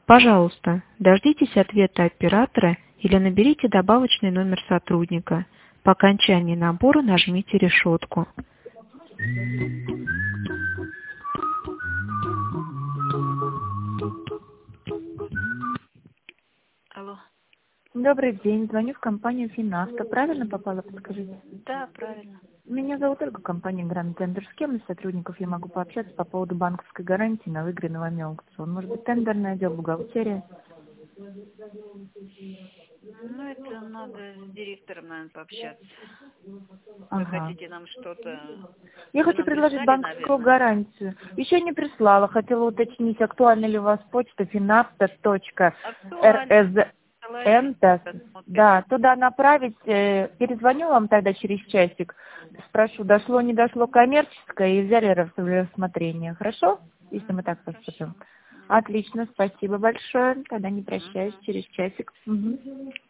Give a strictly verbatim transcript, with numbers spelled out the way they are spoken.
Пожалуйста, дождитесь ответа оператора или наберите добавочный номер сотрудника. По окончании набора нажмите решетку. Алло. Добрый день, звоню в компанию Финавто. Правильно попала, подскажите? Да, правильно. Меня зовут Ольга, компания Гранд Тендер. С кем из сотрудников я могу пообщаться по поводу банковской гарантии на выигранный вами аукцион? Может быть, тендерный отдел, бухгалтерия? Ну, это надо с директором, наверное, пообщаться. Вы Ага. хотите нам что-то... Я Вы хочу нам предложить прислали, банковскую наверное? гарантию. Еще не прислала. Хотела уточнить, актуальна ли у вас почта финавто точка эр эс эн. Да, туда направить. э, Перезвоню вам тогда через часик. Спрошу, дошло, не дошло коммерческое, и взяли в рассмотрение. Хорошо? Если мы так поступим. Отлично, спасибо большое. Тогда не прощаюсь, через часик. Угу.